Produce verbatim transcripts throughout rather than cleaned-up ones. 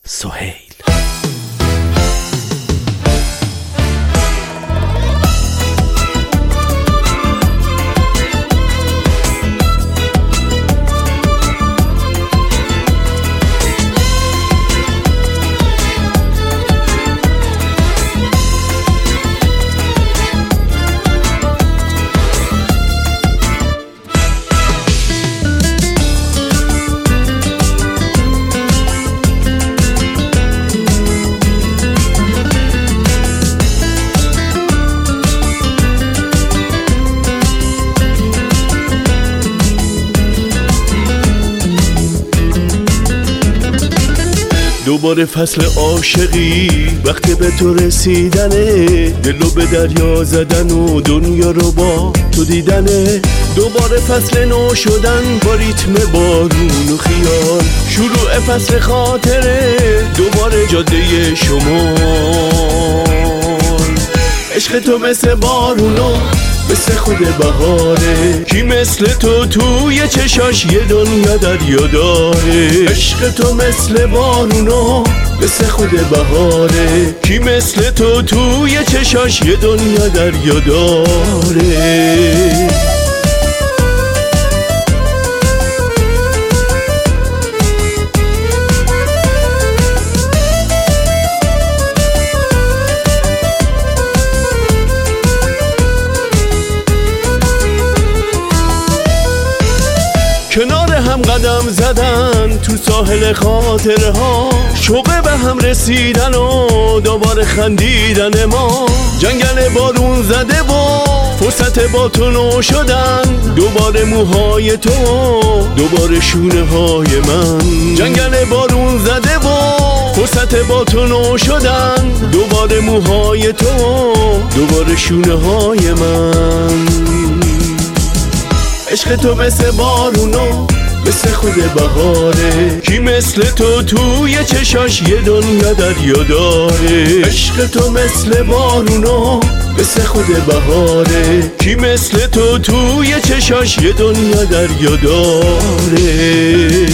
سهیل. دوباره فصل عاشقی وقتی به تو رسیدنه، دلو به دریا زدن و دنیا رو با تو دیدنه. دوباره فصل نو شدن با ریتم بارون و خیال، شروع فصل خاطره دوباره جاده شمال. عشق تو مثل بارونو مثل خود بهاره، کی مثل تو توی چشاش یه دنیا دریا داره. عشق تو مثل بارونو مثل خود بهاره، کی مثل تو توی چشاش یه دنیا دریا داره. کنار هم قدم زدن تو ساحل خاطره ها، شوق به هم رسیدن و دوباره خندیدن ما. جنگل بارون زده و فرصت با تو نو شدن، دوباره موهای تو دوباره شونه های من. جنگل بارون زده و فرصت با تو نو شدن، دوباره موهای تو دوباره شونه های من. عشق تو مثل بارونو مثل خود بهاره، کی مثل تو توی چشاش یه دنیا دریا داره. عشق تو مثل بارونو مثل خود بهاره، کی مثل تو توی چشاش یه دنیا دریا داره.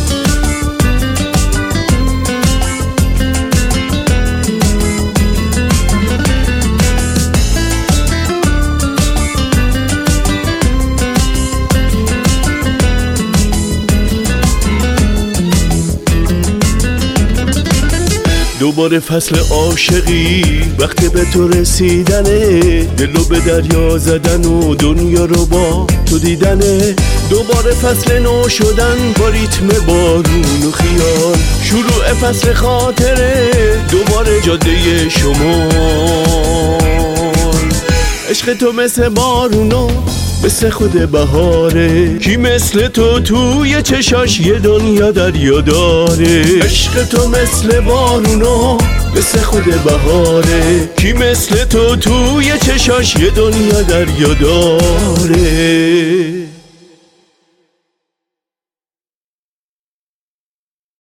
دوباره فصل عاشقی وقتی به تو رسیدنه، دلو به دریا زدن و دنیا رو با تو دیدنه. دوباره فصل نو شدن با ریتم بارون و خیال، شروع فصل خاطره دوباره جاده شمال. عشق تو مثل بارونو مثل خود بهاره، کی مثل تو توی چشاش یه دنیا دریا داره. عشق تو مثل بارونو مثل خود بهاره، کی مثل تو توی چشاش یه دنیا دریا داره.